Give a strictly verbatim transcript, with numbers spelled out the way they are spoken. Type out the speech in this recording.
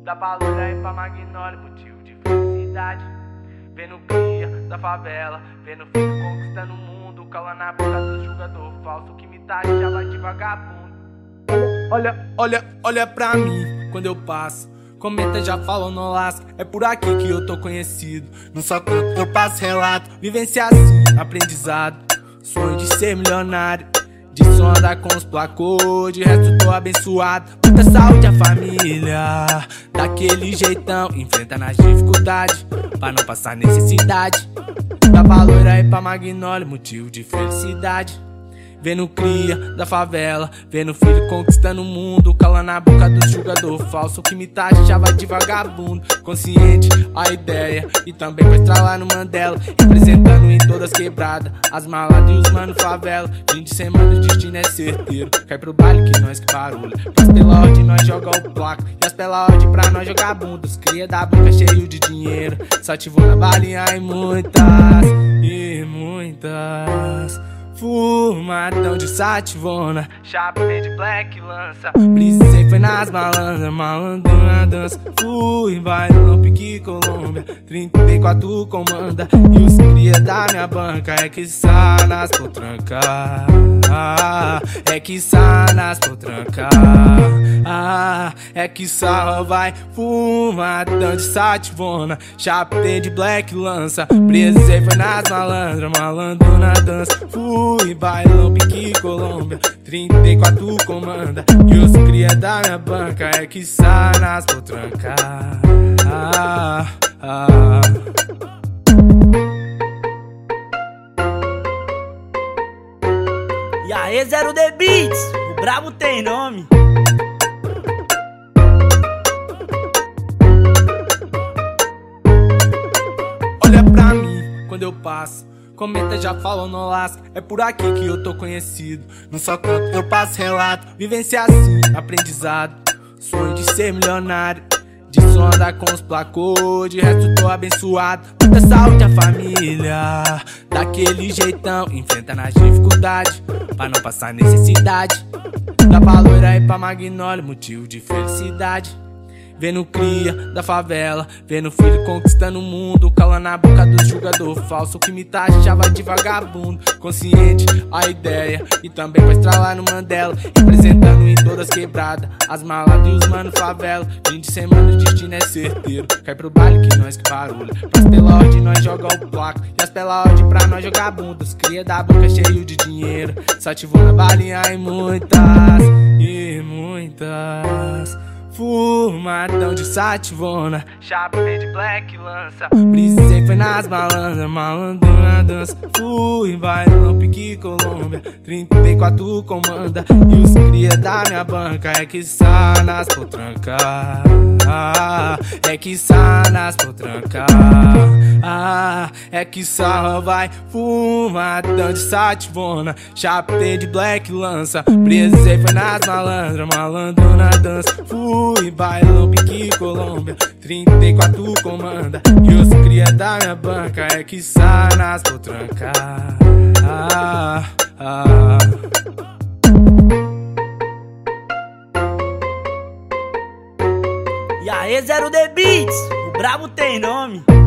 Da valor aí pra Magnólia, motivo de felicidade. Vendo cria da favela, vendo filho conquistando o mundo. Cala na boca do jogador falso que me tá já vai de vagabundo. Olha, olha, olha pra mim quando eu passo. Comenta já falou no lasca, é por aqui que eu tô conhecido. Não só canto, eu passo relato. Vivência assim, aprendizado. Sonho de ser milionário, de som andar com os placô. De resto tô abençoado. Muita saúde a família, daquele jeitão. Enfrenta nas dificuldades, pra não passar necessidade. Dá valor aí pra Magnólia, motivo de felicidade. Vendo cria da favela, vendo filho conquistando o mundo. Cala na boca do jogador falso que me taxava de vagabundo. Consciente a ideia e também vai estralar no Mandela. Representando em todas quebradas, as maladas e os mano favela. Fim de semana o destino é certeiro, cai pro baile que nós que barulha. Pras pela ordem nós joga o placo, e as pela ordem pra nós jogar bunda. Os cria da boca cheio de dinheiro, só ativou na balinha e muitas, e muitas. Fumadão de sativona, chapa de black lança. Brisei foi nas malandras, malandro na dança. Fui, vai no pique Colômbia, trinta e quatro comanda. E os cria da minha banca é que sai nas potrancas. Ah, é que sai nas potrancas. Ah, é que só vai. Fumadão de sativona, chapa de black lança. Brisei foi nas malandras, malandro na dança. Fui, Fui, bailão, pique Colômbia, trinta e quatro comanda. E os cria da minha banca é que sai nas potrancas. Ah, ah. E aí, Zero The Beats, o brabo tem nome. Olha pra mim quando eu passo. Comenta já falou no lasca, é por aqui que eu tô conhecido. Não só canto, eu passo relato. Vivência assim, aprendizado. Sonho de ser milionário, de som andar com os placô. De resto tô abençoado. Muita saúde a família, daquele jeitão. Enfrenta nas dificuldades, pra não passar necessidade. Dá valor aí pra Magnólia, motivo de felicidade. Vendo cria da favela, vendo filho conquistando o mundo. Cala na boca do jogador falso que me taxava de vagabundo. Consciente a ideia e também vai estralar no Mandela. Representando em todas quebradas, as maladas e os mano favela. Fim de semana o destino é certeiro, cai pro baile que nós que barulha. Pras pela ordem nós joga o placo, e as pela ordem pra nós jogar bunda. Os cria da boca cheio de dinheiro, só ativou na balinha e muitas, e muitas. Fumadão de sativona, chapa de black lança. Brisei foi nas malandras, malandro na dança. Fui, vai no pique Colômbia, trinta e quatro comanda. E os cria da minha banca é que sai nas potrancas. Ah, é que sai nas potrancas. Ah, é que só vai. Fumadão de sativona, chapa de black lança. Brisei foi nas malandras, malandro na dança. Fui, bailão, pique Colômbia, trinta e quatro comanda. E os cria da minha banca é que sai nas potrancas. Ah, ah. E aí, Zero The Beats, o brabo tem nome.